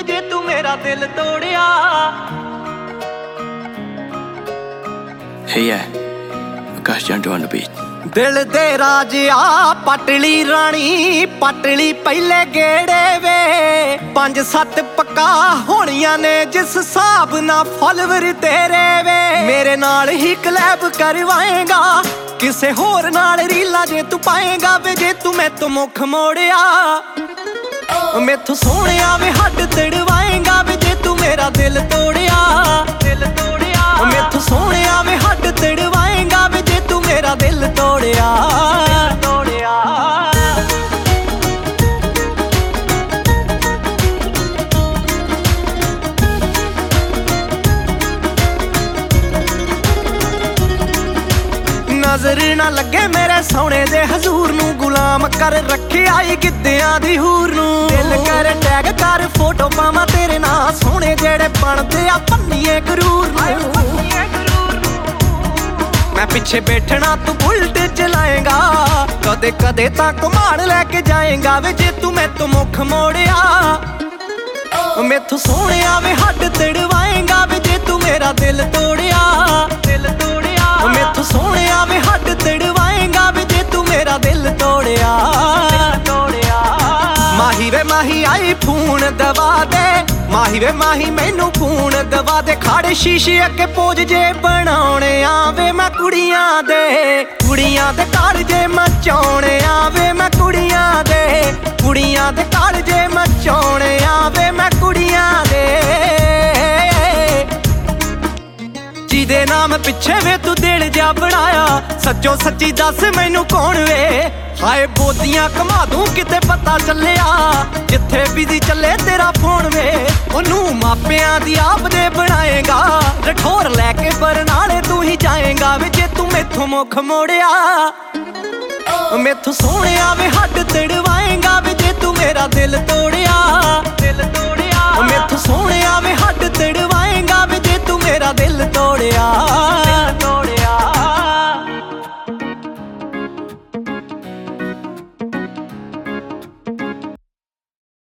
ਜੇ ਤੂੰ ਮੇਰਾ ਦਿਲ ਤੋੜਿਆ। Hey yeah, Akash Jantu on the beat. ਦਿਲ ਦੇ ਰਾਜਿਆ ਪਟਲੀ ਰਾਣੀ ਪਟਲੀ ਪਹਿਲੇ ਗੇੜੇ ਵੇ 5-7 ਪੱਕਾ ਹੋਣੀਆਂ ਨੇ ਜਿਸ ਹਿਸਾਬ ਨਾਲ ਫੋਲੋਵਰ ਤੇਰੇ ਵੇ। ਮੇਰੇ ਨਾਲ ਹੀ ਕਲੈਬ ਕਰਵਾਏਗਾ ਕਿਸੇ ਹੋਰ ਨਾਲ ਰੀਲਾਂ ਜੇ ਤੂੰ ਪਾਏਗਾ ਵੇ। ਜੇ ਤੂੰ ਮੈਥੋਂ ਮੁੱਖ ਮੋੜਿਆ ਮੈਥੋਂ ਸੋਹਣਿਆ ਵੇ ਹੱਡ ਤੜਵਾਏਗਾ ਵੇ। ਜੇ ਤੂੰ ਮੇਰਾ ਦਿਲ ਤੋੜਿਆ ਮੈਥੋਂ ਸੋਹਣਿਆ ਵੇ ਹੱਡ ਤੜਵਾਏਗਾ ਵੇ। ਜੇ ਤੂੰ ਮੇਰਾ ਦਿਲ ਤੋੜਿਆ ਨਜ਼ਰ ਨਾ ਲੱਗੇ ਮੇਰੇ ਸੋਹਣੇ ਦੇ ਹਜ਼ੂਰ ਨੂੰ। ਗੁਲਾਮ ਕਰ ਰੱਖਿਆ ਈ ਗਿੱਧਿਆਂ ਦੀ ਹੂਰ ਨੂੰ। ਦਿਲ ਕਰ ਟੈਗ ਕਰ ਫੋਟੋ ਪਾਵਾਂ ਤੇਰੇ ਨਾਲ ਸੋਹਣੇ ਜਿਹੜੇ ਬਣਦੇ ਆ ਪੰਨੀਏ ਗਰੂਰ ਨੂੰ। ਮੈਂ ਪਿੱਛੇ ਬੈਠਣਾ ਤੂੰ ਬੁਲਟ ਚਲਾਏਗਾ ਕਦੇ ਕਦੇ ਤਾਂ ਘੁਮਾਣ ਲੈ ਕੇ ਜਾਏਗਾ ਵੇ। ਜੇ ਤੂੰ ਮੈਥੋਂ ਮੁੱਖ ਮੋੜਿਆ ਮੈਥੋਂ ਸੋਹਣਿਆ ਵੇ ਹੱਡ ਤੜਵਾਏਗਾ ਵੇ। ਜੇ ਤੂੰ ਮੇਰਾ ਦਿਲ ਤੋੜਿਆ ਮੈਥੋਂ ਸੋਹਣਿਆ ਵੇ ਹੱਡ ਤੜਵਾਏਗਾ ਵੇ। ਜੇ ਤੂੰ ਮੇਰਾ ਦਿਲ ਤੋੜਿਆ ਮਾਹੀ ਵੇ ਮਾਹੀ ਆਈ ਫੋਨ ਦਵਾ ਦੇ। ਮਾਹੀ ਵੇ ਮਾਹੀ ਮੈਨੂੰ ਫੋਨ ਦਵਾ ਦੇ। ਖਾੜੇ ਸ਼ੀਸ਼ੇ ਅੱਗੇ ਪੋਜ ਜੇ ਬਣਾਉਣੇ ਆਵੇ ਮੈਂ ਕੁੜੀਆਂ ਦੇ ਘਰ ਜੇ ਮਚਾਉਣੇ ਆਵੇ ਮੈਂ ਕੁੜੀਆਂ ਦੇ ਘਰ ਜੇ ਮਚਾਉਣੇ ਆਵੇ ਮੈਂ ਕੁੜੀਆਂ ਦੇ। ਜਿਹਦੇ ਨਾਮ ਪਿੱਛੇ ਵੇ ਤੂੰ ਦਿਲ ਜਾ ਬਣਾਇਆ ਸੱਚੋ ਸੱਚੀ ਦੱਸ ਮੈਨੂੰ ਕੌਣ ਵੇ। ਹਾਏ ਬੋਦੀਆਂ ਘਮਾ ਦੂੰ ਕਿਤੇ ਪਤਾ ਚੱਲਿਆ ਜਿੱਥੇ ਬਿਜ਼ੀ ਚੱਲੇ ਤੇਰਾ ਫੋਨ ਵੇ। ਉਹਨੂੰ ਮਾਪਿਆਂ ਦੀ ਆਪ ਦੇ ਬਣਾਏਗਾ ਰਠੌਰ ਲੈ ਕੇ ਬਰਨਾਲੇ ਤੂੰ ਹੀ ਜਾਏਗਾ ਵੇ। ਜੇ ਤੂੰ ਮੈਥੋਂ ਮੁੱਖ ਮੋੜਿਆ ਮੈਥੋਂ ਸੋਹਣਿਆ ਵੇ ਹੱਡ ਤੜਵਾਏਗਾ ਵੇ। ਜੇ ਤੂੰ ਮੇਰਾ ਦਿਲ ਤੋੜਿਆ ਮੈਥੋਂ ਸੋਹਣਿਆ ਵੇ ਹੱਡ ਤੜਵਾਏਗਾ ਵੇ। ਜੇ ਤੂੰ ਮੇਰਾ ਦਿਲ ਤੋੜਿਆ